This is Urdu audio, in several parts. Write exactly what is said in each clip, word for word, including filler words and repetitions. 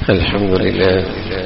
الحمد لله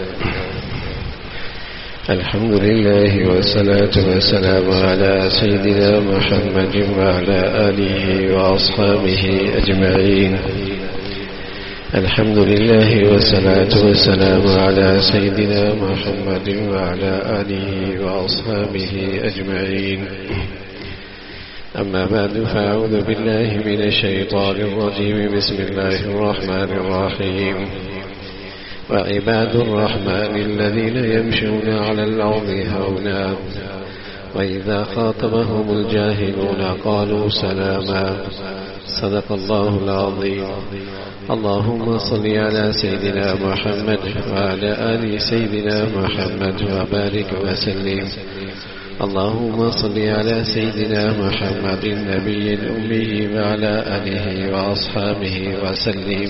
الحمد لله والصلاة والسلام على سيدنا محمد وعلى آله وأصحابه أجمعين. الحمد لله والصلاة والسلام على سيدنا محمد وعلى آله وأصحابه أجمعين. أما بعد فأعوذ بالله من الشيطان الرجيم. بسم الله الرحمن الرحيم. وعباد الرحمن الذين يمشون على الأرض هونا وإذا خاطبهم الجاهلون قالوا سلاما. صدق الله العظيم. اللهم صل على سيدنا محمد وعلى آل سيدنا محمد وبارك وسلم. اللهم صل على سيدنا محمد النبي الأمي وعلى آله وأصحابه وسلم.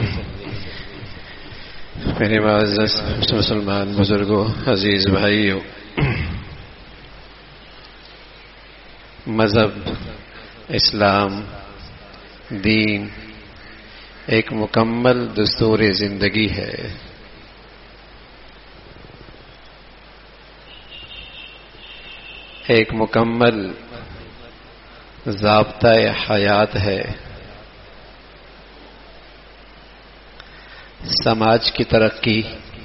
میرے معزز مسلمان بزرگوں، عزیز بھائیوں، مذہب اسلام دین ایک مکمل دستور زندگی ہے. ایک مکمل ضابطہ حیات ہے. سماج کی ترقی،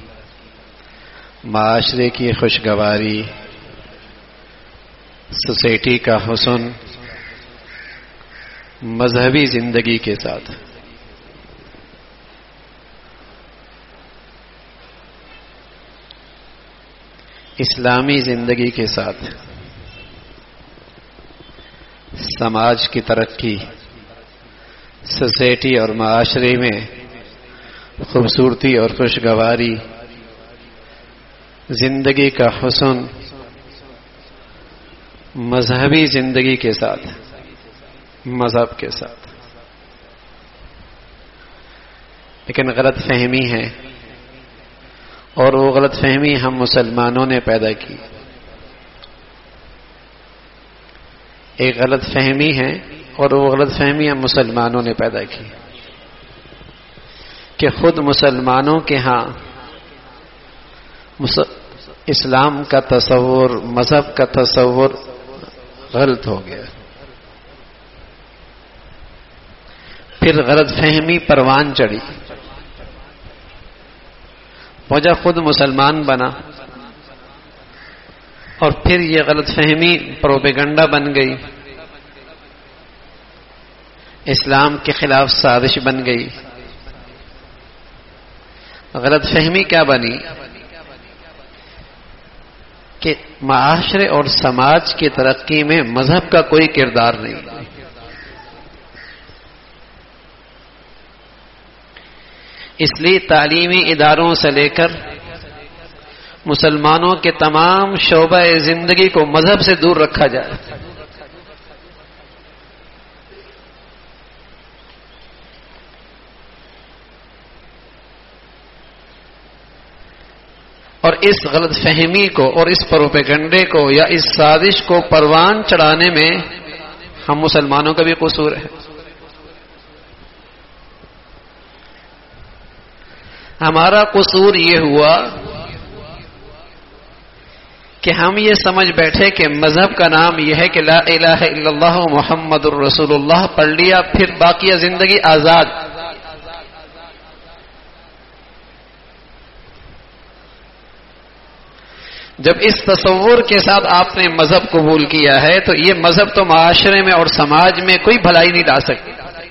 معاشرے کی خوشگواری، سوسائٹی کا حسن مذہبی زندگی کے ساتھ اسلامی زندگی کے ساتھ سماج کی ترقی، سوسائٹی اور معاشرے میں خوبصورتی اور خوشگواری، زندگی کا حسن مذہبی زندگی کے ساتھ، مذہب کے ساتھ. لیکن غلط فہمی ہے، اور وہ غلط فہمی ہم مسلمانوں نے پیدا کی. ایک غلط فہمی ہے اور وہ غلط فہمی ہم مسلمانوں نے پیدا کی کہ خود مسلمانوں کے ہاں اسلام کا تصور، مذہب کا تصور غلط ہو گیا. پھر غلط فہمی پروان چڑھی، موجہ خود مسلمان بنا، اور پھر یہ غلط فہمی پروپیگنڈا بن گئی، اسلام کے خلاف سازش بن گئی. غلط فہمی کیا بنی کہ معاشرے اور سماج کی ترقی میں مذہب کا کوئی کردار نہیں. اس لیے تعلیمی اداروں سے لے کر مسلمانوں کے تمام شعبہ زندگی کو مذہب سے دور رکھا جائے. اور اس غلط فہمی کو اور اس پروپیگنڈے کو یا اس سازش کو پروان چڑھانے میں ہم مسلمانوں کا بھی قصور ہے. ہمارا قصور یہ ہوا کہ ہم یہ سمجھ بیٹھے کہ مذہب کا نام یہ ہے کہ لا الہ الا اللہ محمد الرسول اللہ پڑھ لیا، پھر باقی زندگی آزاد. جب اس تصور کے ساتھ آپ نے مذہب قبول کیا ہے تو یہ مذہب تو معاشرے میں اور سماج میں کوئی بھلائی نہیں لا سکتی.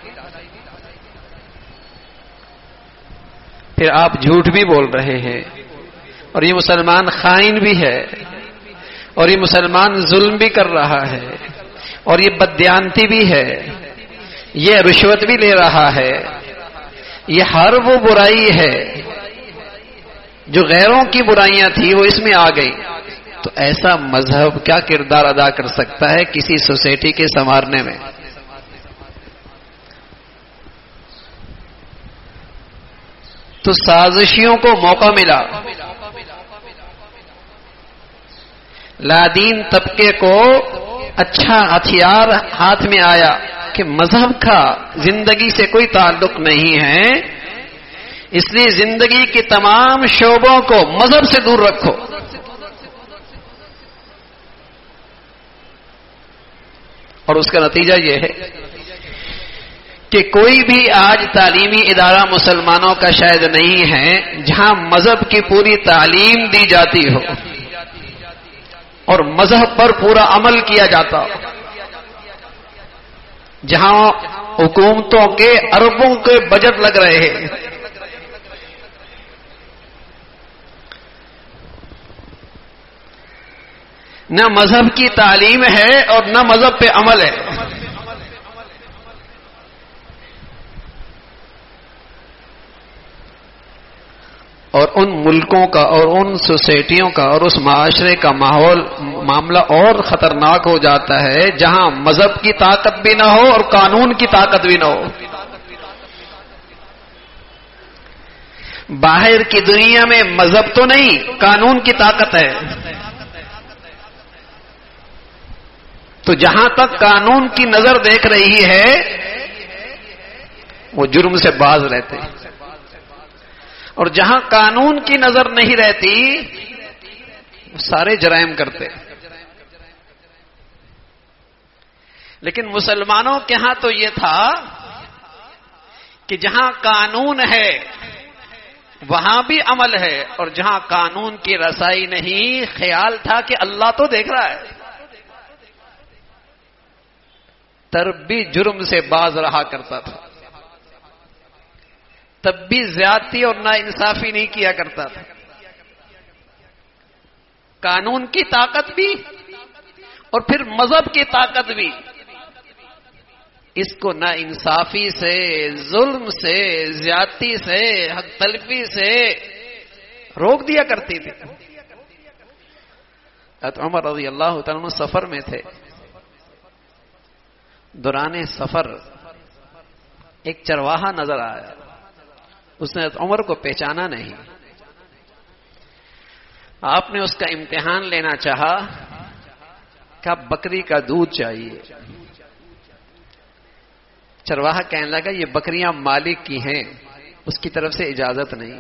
پھر آپ جھوٹ بھی بول رہے ہیں، اور یہ مسلمان خائن بھی ہے، اور یہ مسلمان ظلم بھی کر رہا ہے، اور یہ بددیانتی بھی ہے، یہ رشوت بھی لے رہا ہے، یہ ہر وہ برائی ہے جو غیروں کی برائیاں تھی وہ اس میں آ گئی. تو ایسا مذہب کیا کردار ادا کر سکتا ہے کسی سوسائٹی کے سنوارنے میں؟ تو سازشیوں کو موقع ملا، لادین طبقے کو اچھا ہتھیار ہاتھ میں آیا کہ مذہب کا زندگی سے کوئی تعلق نہیں ہے، اس لیے زندگی کے تمام شعبوں کو مذہب سے دور رکھو. اور اس کا نتیجہ یہ ہے کہ کوئی بھی آج تعلیمی ادارہ مسلمانوں کا شاید نہیں ہے جہاں مذہب کی پوری تعلیم دی جاتی ہو اور مذہب پر پورا عمل کیا جاتا ہو، جہاں حکومتوں کے اربوں کے بجٹ لگ رہے ہیں. نہ مذہب کی تعلیم ہے اور نہ مذہب پہ عمل ہے. اور ان ملکوں کا اور ان سوسائٹیوں کا اور اس معاشرے کا ماحول معاملہ اور خطرناک ہو جاتا ہے جہاں مذہب کی طاقت بھی نہ ہو اور قانون کی طاقت بھی نہ ہو. باہر کی دنیا میں مذہب تو نہیں، قانون کی طاقت ہے. تو جہاں تک قانون کی نظر دیکھ رہی ہے وہ جرم سے باز رہتے ہیں، اور جہاں قانون کی نظر نہیں رہتی وہ سارے جرائم کرتے. لیکن مسلمانوں کے ہاں تو یہ تھا کہ جہاں قانون ہے وہاں بھی عمل ہے، اور جہاں قانون کی رسائی نہیں خیال تھا کہ اللہ تو دیکھ رہا ہے، تب بھی جرم سے باز رہا کرتا تھا، تب بھی زیادتی اور ناانصافی نہیں کیا کرتا تھا. قانون کی طاقت بھی اور پھر مذہب کی طاقت بھی اس کو ناانصافی سے، ظلم سے، زیادتی سے، حق تلفی سے روک دیا کرتی تھی. حضرت عمر رضی اللہ تعالیٰ عنہ سفر میں تھے. دوران سفر ایک چرواہا نظر آیا. اس نے عمر کو پہچانا نہیں. آپ نے اس کا امتحان لینا چاہا کہ بکری کا دودھ چاہیے. چرواہا کہنے لگا یہ بکریاں مالک کی ہیں، اس کی طرف سے اجازت نہیں.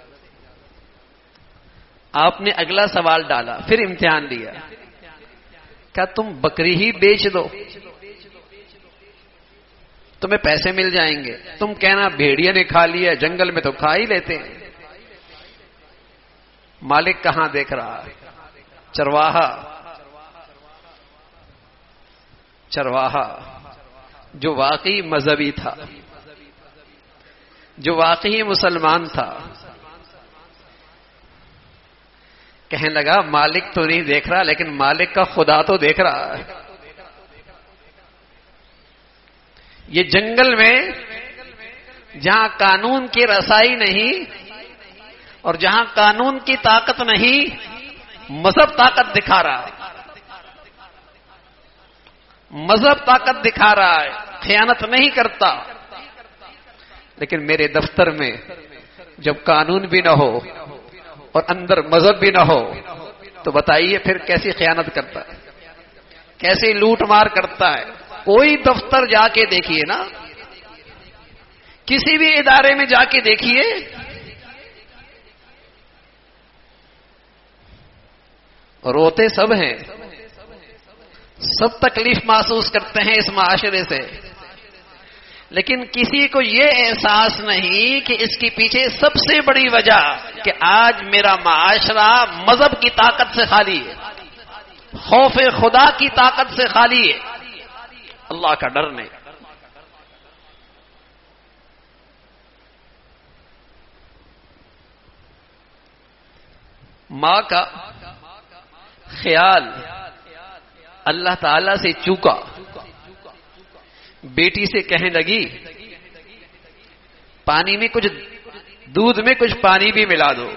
آپ نے اگلا سوال ڈالا، پھر امتحان لیا، کیا تم بکری ہی بیچ دو، تمہیں پیسے مل جائیں گے. تم کہنا بھیڑیا نے کھا لیا، جنگل میں تو کھا ہی لیتے ہیں. مالک کہاں دیکھ رہا ہے؟ چرواہا. چرواہا جو واقعی مذہبی تھا، جو واقعی مسلمان تھا، کہنے لگا مالک تو نہیں دیکھ رہا لیکن مالک کا خدا تو دیکھ رہا ہے. یہ جنگل میں جہاں قانون کی رسائی نہیں اور جہاں قانون کی طاقت نہیں، مذہب طاقت دکھا رہا ہے. مذہب طاقت دکھا رہا ہے، خیانت نہیں کرتا. لیکن میرے دفتر میں جب قانون بھی نہ ہو اور اندر مذہب بھی نہ ہو تو بتائیے پھر کیسی خیانت کرتا ہے، کیسی لوٹ مار کرتا ہے. کوئی دفتر جا کے دیکھیے نا، کسی بھی ادارے میں جا کے دیکھیے، روتے سب ہیں، سب تکلیف محسوس کرتے ہیں اس معاشرے سے، لیکن کسی کو یہ احساس نہیں کہ اس کے پیچھے سب سے بڑی وجہ کہ آج میرا معاشرہ مذہب کی طاقت سے خالی ہے، خوف خدا کی طاقت سے خالی ہے، اللہ کا ڈر نہیں. ماں کا خیال اللہ تعالی سے چوکا. بیٹی سے کہنے لگی پانی میں کچھ دودھ میں کچھ پانی بھی ملا دو.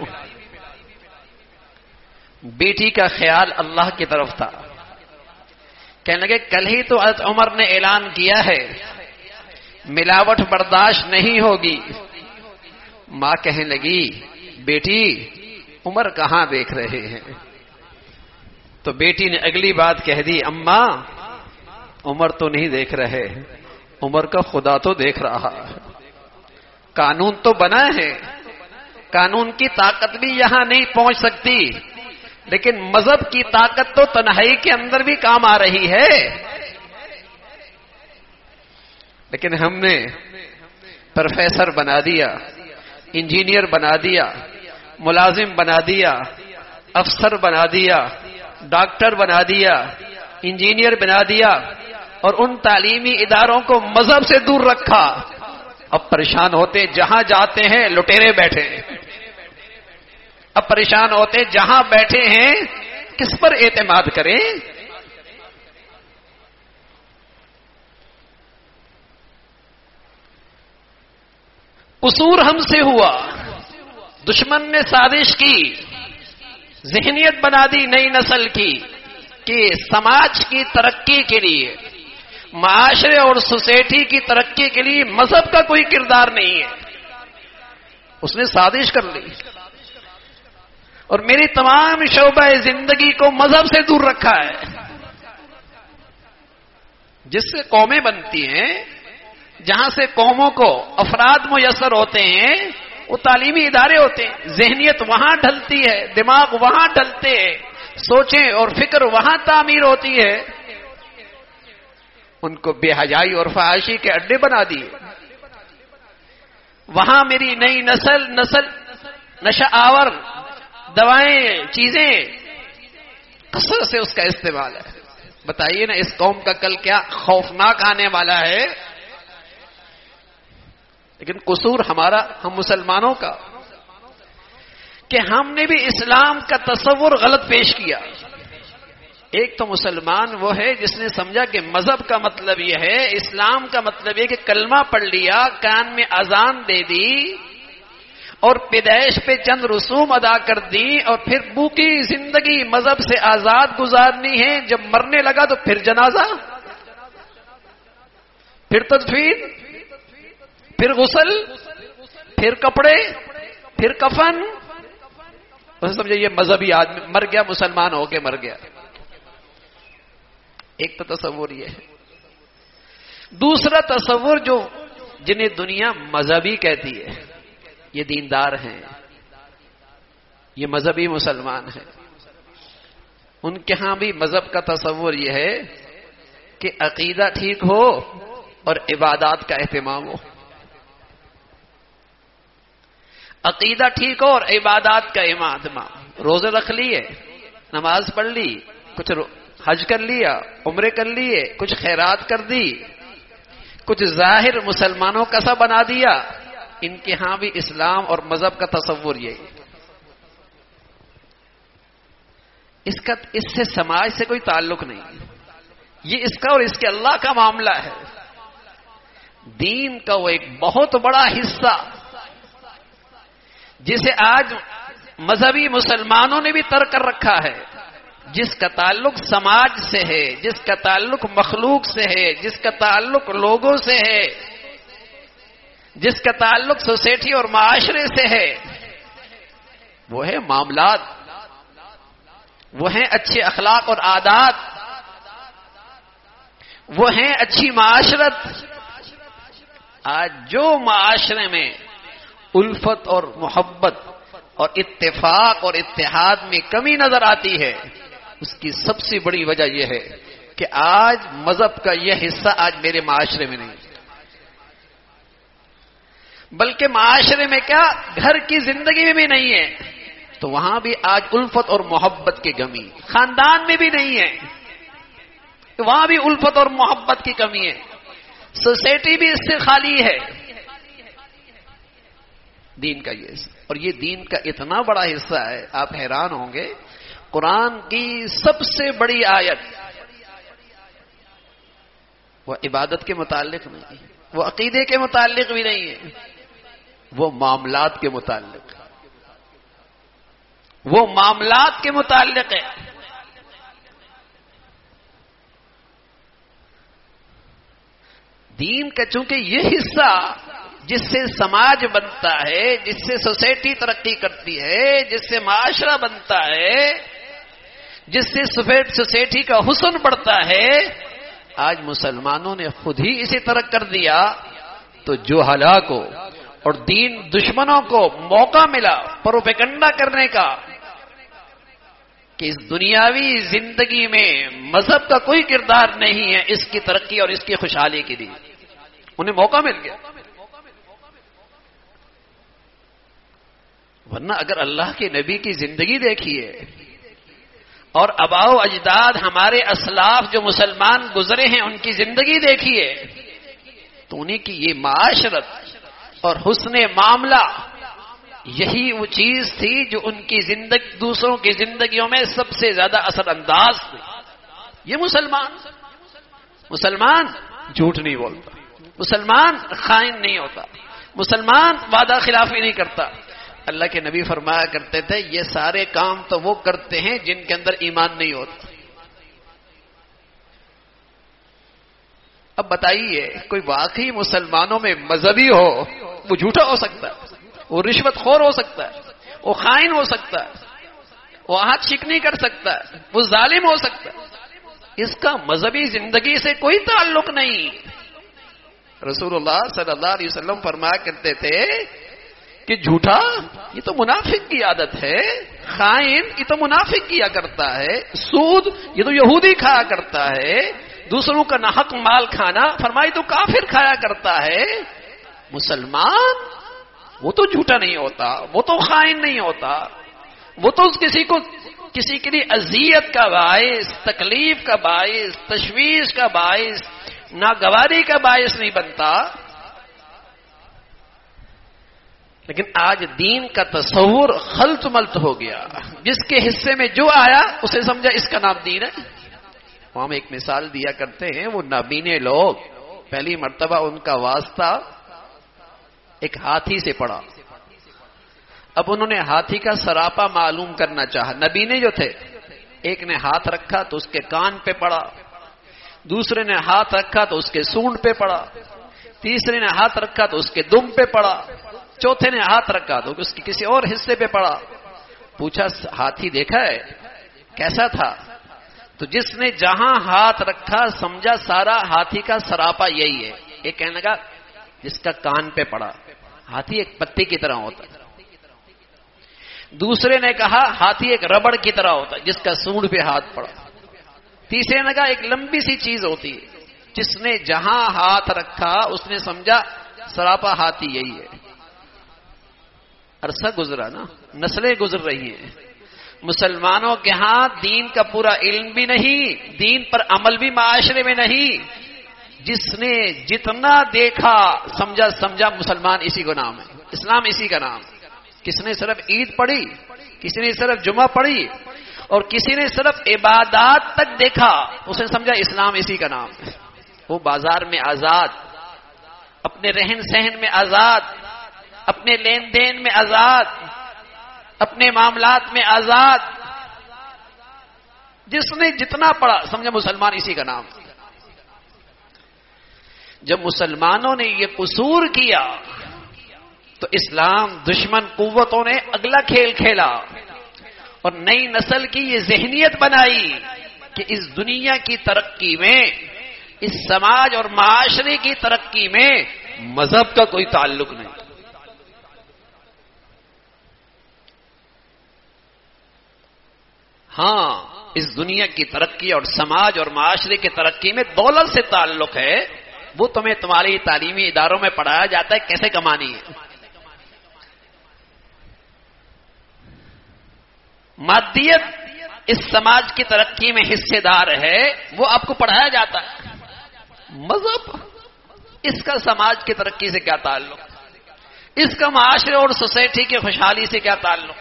بیٹی کا خیال اللہ کی طرف تھا. کہنے لگے کل ہی تو حضرت عمر نے اعلان کیا ہے ملاوٹ برداشت نہیں ہوگی. ماں کہنے لگی بیٹی عمر کہاں دیکھ رہے ہیں؟ تو بیٹی نے اگلی بات کہہ دی اماں عمر تو نہیں دیکھ رہے، عمر کا خدا تو دیکھ رہا ہے. قانون تو بنا ہے، قانون کی طاقت بھی یہاں نہیں پہنچ سکتی، لیکن مذہب کی طاقت تو تنہائی کے اندر بھی کام آ رہی ہے۔ لیکن ہم نے پروفیسر بنا دیا، انجینئر بنا دیا، ملازم بنا دیا، افسر بنا دیا، ڈاکٹر بنا دیا، انجینئر بنا دیا، اور ان تعلیمی اداروں کو مذہب سے دور رکھا۔ اب پریشان ہوتے جہاں جاتے ہیں لٹیرے بیٹھے ہیں، اب پریشان ہوتے جہاں بیٹھے ہیں کس پر اعتماد کریں؟ قصور ہم سے ہوا، دشمن نے سازش کی، ذہنیت بنا دی نئی نسل کی کہ سماج کی ترقی کے لیے، معاشرے اور سوسائٹی کی ترقی کے لیے مذہب کا کوئی کردار نہیں ہے۔ اس نے سازش کر لی اور میری تمام شعبہ زندگی کو مذہب سے دور رکھا ہے۔ جس سے قومیں بنتی ہیں، جہاں سے قوموں کو افراد میسر ہوتے ہیں، وہ تعلیمی ادارے ہوتے ہیں، ذہنیت وہاں ڈھلتی ہے، دماغ وہاں ڈھلتے ہیں، سوچیں اور فکر وہاں تعمیر ہوتی ہے۔ ان کو بے حیائی اور فحاشی کے اڈے بنا دیے۔ وہاں میری نئی نسل نسل نشہ آور دوائیں، چیزیں کثرت سے اس کا استعمال ہے۔ بتائیے نا، اس قوم کا کل کیا خوفناک آنے والا ہے۔ لیکن قصور ہمارا، ہم مسلمانوں کا، کہ ہم نے بھی اسلام کا تصور غلط پیش کیا۔ ایک تو مسلمان وہ ہے جس نے سمجھا کہ مذہب کا مطلب یہ ہے، اسلام کا مطلب یہ کہ کلمہ پڑھ لیا، کان میں اذان دے دی اور پیدائش پہ چند رسوم ادا کر دی، اور پھر بوکی زندگی مذہب سے آزاد گزارنی ہے۔ جب مرنے لگا تو پھر جنازہ، پھر تدفین، پھر غسل، پھر کپڑے، پھر کفن۔ بس سمجھے یہ مذہبی آدمی مر گیا، مسلمان ہو کے مر گیا۔ ایک تو تصور یہ ہے۔ دوسرا تصور جو جنہیں دنیا مذہبی کہتی ہے، یہ دیندار ہیں، یہ مذہبی مسلمان ہیں، ان کے ہاں بھی مذہب کا تصور یہ ہے کہ عقیدہ ٹھیک ہو اور عبادات کا اہتمام ہو۔ عقیدہ ٹھیک ہو اور عبادات کا اہتمام۔ روزے رکھ لیے، نماز پڑھ لی، کچھ حج کر لیا، عمرے کر لیے، کچھ خیرات کر دی، کچھ ظاہر مسلمانوں کا سا بنا دیا۔ ان کے ہاں بھی اسلام اور مذہب کا تصور یہی۔ اس کا اس سے سماج سے کوئی تعلق نہیں، یہ اس کا اور اس کے اللہ کا معاملہ ہے۔ دین کا وہ ایک بہت بڑا حصہ جسے آج مذہبی مسلمانوں نے بھی ترک کر رکھا ہے، جس کا تعلق سماج سے ہے، جس کا تعلق مخلوق سے ہے، جس کا تعلق لوگوں سے ہے، جس کا تعلق سوسائٹی اور معاشرے سے ہے، وہ ہے معاملات، وہ ہیں اچھے اخلاق اور عادات، وہ ہیں اچھی معاشرت۔ آج جو معاشرے میں الفت اور محبت اور اتفاق اور اتحاد میں کمی نظر آتی ہے، اس کی سب سے بڑی وجہ یہ ہے کہ آج مذہب کا یہ حصہ آج میرے معاشرے میں نہیں، بلکہ معاشرے میں کیا، گھر کی زندگی میں بھی نہیں ہے، تو وہاں بھی آج الفت اور محبت کی کمی، خاندان میں بھی نہیں ہے، وہاں بھی الفت اور محبت کی کمی ہے، سوسائٹی بھی اس سے خالی ہے۔ دین کا یہ حصہ، اور یہ دین کا اتنا بڑا حصہ ہے، آپ حیران ہوں گے، قرآن کی سب سے بڑی آیت وہ عبادت کے متعلق نہیں، وہ عقیدے کے متعلق بھی نہیں ہے، وہ معاملات کے متعلق، وہ معاملات کے متعلق ہے۔ دین کا چونکہ یہ حصہ جس سے سماج بنتا ہے، جس سے سوسائٹی ترقی کرتی ہے، جس سے معاشرہ بنتا ہے، جس سے سوسائٹی کا حسن بڑھتا ہے، آج مسلمانوں نے خود ہی اسے ترک کر دیا، تو جو ہلاک کو اور دین دشمنوں کو موقع ملا پروپیگنڈا کرنے کا کہ اس دنیاوی زندگی میں مذہب کا کوئی کردار نہیں ہے اس کی ترقی اور اس کی خوشحالی کے لیے، انہیں موقع مل گیا. ورنہ اگر اللہ کے نبی کی زندگی دیکھیے اور آباء و اجداد ہمارے اسلاف جو مسلمان گزرے ہیں ان کی زندگی دیکھیے تو انہیں کی یہ معاشرت اور حسن معاملہ یہی وہ چیز تھی جو ان کی زندگی دوسروں کی زندگیوں میں سب سے زیادہ اثر انداز تھی. یہ مسلمان مسلمان جھوٹ نہیں بولتا، مسلمان خائن نہیں ہوتا، مسلمان وعدہ خلافی نہیں کرتا. اللہ کے نبی فرمایا کرتے تھے یہ سارے کام تو وہ کرتے ہیں جن کے اندر ایمان نہیں ہوتا. اب بتائیے کوئی واقعی مسلمانوں میں مذہبی ہو وہ جھوٹا ہو سکتا ہے، وہ رشوت خور ہو سکتا ہے، وہ خائن ہو سکتا ہے، وہ ہاتھ شک نہیں کر سکتا ہے، وہ ظالم ہو سکتا ہے. اس کا مذہبی زندگی سے کوئی تعلق نہیں. رسول اللہ صلی اللہ علیہ وسلم فرمایا کرتے تھے کہ جھوٹا یہ تو منافق کی عادت ہے، خائن یہ تو منافق کیا کرتا ہے، سود یہ تو یہودی کھایا کرتا ہے، دوسروں کا ناحق مال کھانا فرمائی تو کافر کھایا کرتا ہے. مسلمان وہ تو جھوٹا نہیں ہوتا، وہ تو خائن نہیں ہوتا، وہ تو کسی کو کسی کے لیے اذیت کا باعث، تکلیف کا باعث، تشویش کا باعث، ناگواری کا باعث نہیں بنتا. لیکن آج دین کا تصور خلط ملط ہو گیا، جس کے حصے میں جو آیا اسے سمجھا اس کا نام دین ہے. ہم ایک مثال دیا کرتے ہیں، وہ نابینے لوگ پہلی مرتبہ ان کا واسطہ ایک ہاتھی سے پڑا. اب انہوں نے ہاتھی کا سراپا معلوم کرنا چاہا. نبینے جو تھے ایک نے ہاتھ رکھا تو اس کے کان پہ پڑا، دوسرے نے ہاتھ رکھا تو اس کے سونڈ پہ پڑا، تیسرے نے ہاتھ رکھا تو اس کے دم پہ پڑا، چوتھے نے ہاتھ رکھا تو اس کے کسی اور حصے پہ پڑا. پوچھا ہاتھی دیکھا ہے کیسا تھا؟ تو جس نے جہاں ہاتھ رکھا سمجھا سارا ہاتھی کا سراپا یہی ہے. ایک کہنے لگا جس کا کان پہ پڑا، ہاتھی ایک پتے کی طرح ہوتا ہے. دوسرے نے کہا ہاتھی ایک ربڑ کی طرح ہوتا ہے جس کا سونڈ پہ ہاتھ پڑا. تیسرے نے کہا ایک لمبی سی چیز ہوتی ہے، جس نے جہاں ہاتھ رکھا اس نے سمجھا سراپا ہاتھی یہی ہے. عرصہ گزرا نا، نسلیں گزر رہی ہیں، مسلمانوں کے ہاں دین کا پورا علم بھی نہیں، دین پر عمل بھی معاشرے میں نہیں. جس نے جتنا دیکھا سمجھا سمجھا مسلمان اسی کو نام ہے، اسلام اسی کا نام. کس نے صرف عید پڑھی، کسی نے صرف جمعہ پڑھی، اور کسی نے صرف عبادات تک دیکھا اس نے سمجھا اسلام اسی کا نام ہے. وہ بازار میں آزاد، اپنے رہن سہن میں آزاد، اپنے لین دین میں آزاد، اپنے معاملات میں آزاد. جس نے جتنا پڑھا سمجھا مسلمان اسی کا نام. جب مسلمانوں نے یہ قصور کیا تو اسلام دشمن قوتوں نے اگلا کھیل کھیلا اور نئی نسل کی یہ ذہنیت بنائی کہ اس دنیا کی ترقی میں، اس سماج اور معاشرے کی ترقی میں مذہب کا کوئی تعلق نہیں. ہاں اس دنیا کی ترقی اور سماج اور معاشرے کی ترقی میں دولت سے تعلق ہے، وہ تمہیں تمہاری تعلیمی اداروں میں پڑھایا جاتا ہے کیسے کمانی ہے. مادیت اس سماج کی ترقی میں حصے دار ہے، وہ آپ کو پڑھایا جاتا ہے. مذہب اس کا سماج کی ترقی سے کیا تعلق، اس کا معاشرے اور سوسائٹی کی خوشحالی سے کیا تعلق.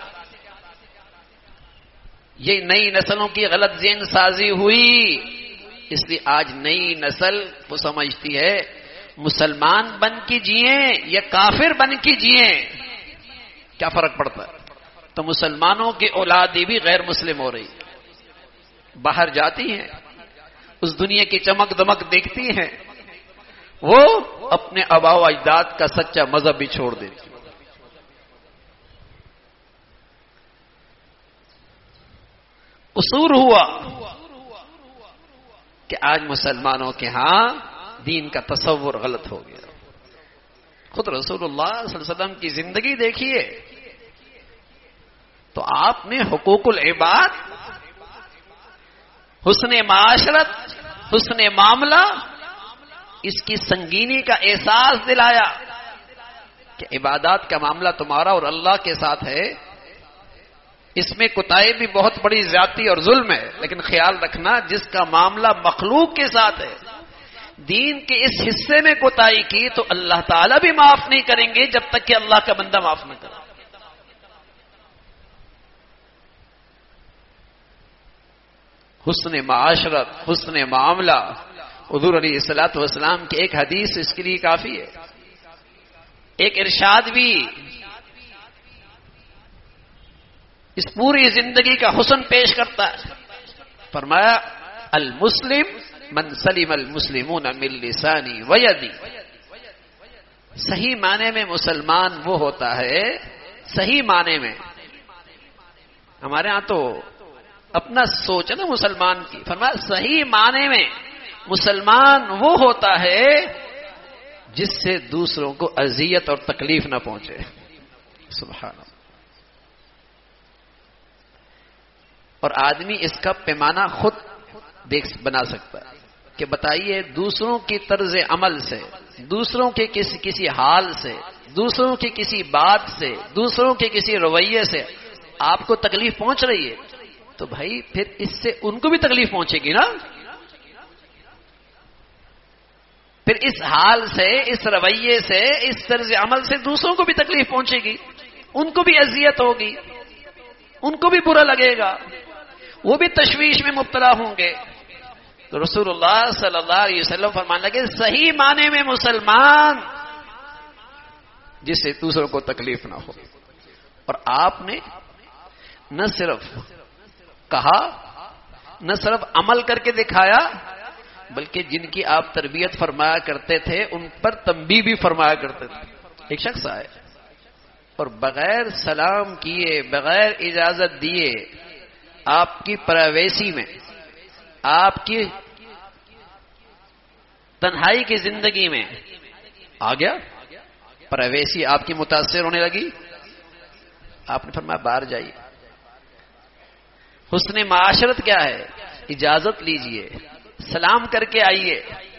یہ نئی نسلوں کی غلط ذہن سازی ہوئی، اس لیے آج نئی نسل وہ سمجھتی ہے مسلمان بن کے جئیں یا کافر بن کے جئیں کیا فرق پڑتا ہے. تو مسلمانوں کی اولادیں بھی غیر مسلم ہو رہی، باہر جاتی ہیں، اس دنیا کی چمک دمک دیکھتی ہیں، وہ اپنے آباء و اجداد کا سچا مذہب بھی چھوڑ دیتی. قصور ہوا کہ آج مسلمانوں کے ہاں دین کا تصور غلط ہو گیا. خود رسول اللہ صلی اللہ علیہ وسلم کی زندگی دیکھیے تو آپ نے حقوق العباد، حسن معاشرت، حسن معاملہ، اس کی سنگینی کا احساس دلایا کہ عبادات کا معاملہ تمہارا اور اللہ کے ساتھ ہے، اس میں کوتاہی بھی بہت بڑی زیادتی اور ظلم ہے، لیکن خیال رکھنا جس کا معاملہ مخلوق کے ساتھ ہے، دین کے اس حصے میں کوتاہی کی تو اللہ تعالیٰ بھی معاف نہیں کریں گے جب تک کہ اللہ کا بندہ معاف نہ کرے۔ حسن معاشرت، حسن معاملہ، حضور علیہ الصلوۃ والسلام کی ایک حدیث اس کے لیے کافی ہے، ایک ارشاد بھی اس پوری زندگی کا حسن پیش کرتا ہے۔ فرمایا المسلم من سلم المسلمون من لسانی ویدی، صحیح معنی میں مسلمان وہ ہوتا ہے، صحیح معنی میں، ہمارے ہاں تو اپنا سوچ ہے نا مسلمان کی، فرمایا صحیح معنی میں مسلمان وہ ہوتا ہے جس سے دوسروں کو اذیت اور تکلیف نہ پہنچے۔ سبحان اللہ۔ اور آدمی اس کا پیمانہ خود دیکھ بنا سکتا ہے کہ بتائیے دوسروں کی طرز عمل سے، دوسروں کے کسی کسی حال سے، دوسروں کی کسی بات سے، دوسروں کے کسی رویے سے آپ کو تکلیف پہنچ رہی ہے تو بھائی پھر اس سے ان کو بھی تکلیف پہنچے گی نا، پھر اس حال سے، اس رویے سے، اس طرز عمل سے دوسروں کو بھی تکلیف پہنچے گی، ان کو بھی اذیت ہوگی، ان کو بھی برا لگے گا، وہ بھی تشویش میں مبتلا ہوں گے۔ تو رسول اللہ صلی اللہ علیہ وسلم فرمانے لگے صحیح معنی میں مسلمان جس سے دوسروں کو تکلیف نہ ہو۔ اور آپ نے نہ صرف کہا، نہ صرف عمل کر کے دکھایا، بلکہ جن کی آپ تربیت فرمایا کرتے تھے ان پر تنبیہ بھی فرمایا کرتے تھے۔ ایک شخص آئے اور بغیر سلام کیے، بغیر اجازت دیے آپ کی پرائیویسی میں، آپ کی تنہائی کی زندگی میں آ گیا، پرائیویسی آپ کی متاثر ہونے لگی، آپ نے فرمایا باہر جائیے۔ حسن معاشرت کیا ہے؟ اجازت لیجئے، سلام کر کے آئیے،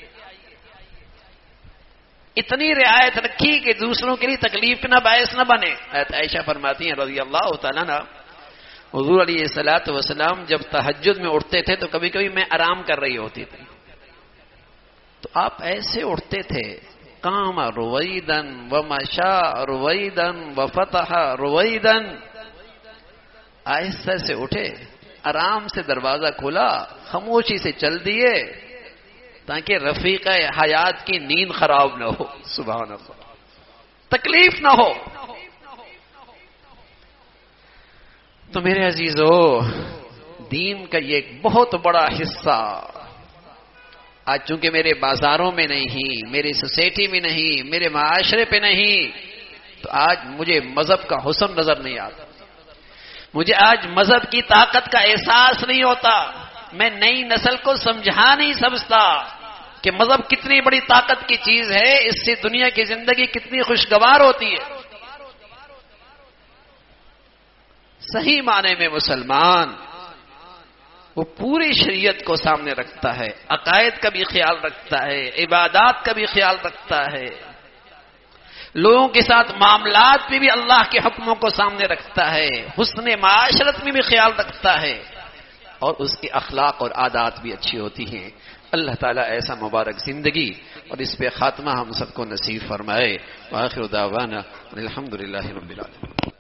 اتنی رعایت رکھی کہ دوسروں کے لیے تکلیف نہ باعث نہ بنے۔ عائشہ فرماتی ہیں رضی اللہ تعالیٰ عنہ، حضور علیہ الصلوۃ والسلام جب تہجد میں اٹھتے تھے تو کبھی کبھی میں آرام کر رہی ہوتی تھی تو آپ ایسے اٹھتے تھے، قام رویدن ومشا رویدن وفتح رویدن، آہستہ سے اٹھے، آرام سے دروازہ کھولا، خاموشی سے چل دیے تاکہ رفیق حیات کی نیند خراب نہ ہو، سبحان اللہ، تکلیف نہ ہو۔ تو میرے عزیزو، دین کا یہ ایک بہت بڑا حصہ آج چونکہ میرے بازاروں میں نہیں، میری سوسائٹی میں نہیں، میرے معاشرے پہ نہیں، تو آج مجھے مذہب کا حسن نظر نہیں آتا، مجھے آج مذہب کی طاقت کا احساس نہیں ہوتا، میں نئی نسل کو سمجھا نہیں سمجھتا کہ مذہب کتنی بڑی طاقت کی چیز ہے، اس سے دنیا کی زندگی کتنی خوشگوار ہوتی ہے۔ صحیح معنی میں مسلمان وہ پوری شریعت کو سامنے رکھتا ہے، عقائد کا بھی خیال رکھتا ہے، عبادات کا بھی خیال رکھتا ہے، لوگوں کے ساتھ معاملات میں بھی اللہ کے حکموں کو سامنے رکھتا ہے، حسن معاشرت میں بھی خیال رکھتا ہے، اور اس کی اخلاق اور عادات بھی اچھی ہوتی ہیں۔ اللہ تعالیٰ ایسا مبارک زندگی اور اس پہ خاتمہ ہم سب کو نصیب فرمائے۔ وآخر دعوانا الحمدللہ رب العالمین۔